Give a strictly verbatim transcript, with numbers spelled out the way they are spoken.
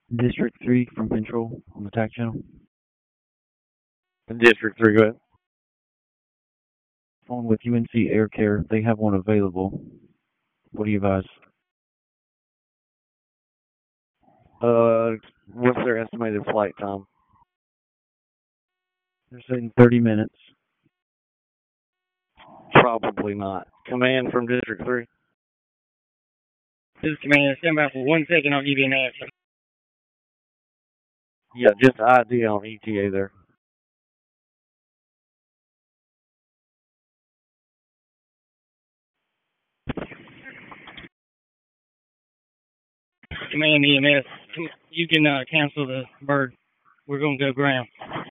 District three from Control on the T A C channel. District three, go ahead. Phone with U N C Air Care. They have one available. What do you advise? Uh, what's their estimated flight time? They're saying thirty minutes. Probably not. Command from District three. This is Command. Stand by for one second. I'll give you an answer. Yeah, just I D on E T A there. Command E M S. You can uh, cancel the bird. We're going to go ground.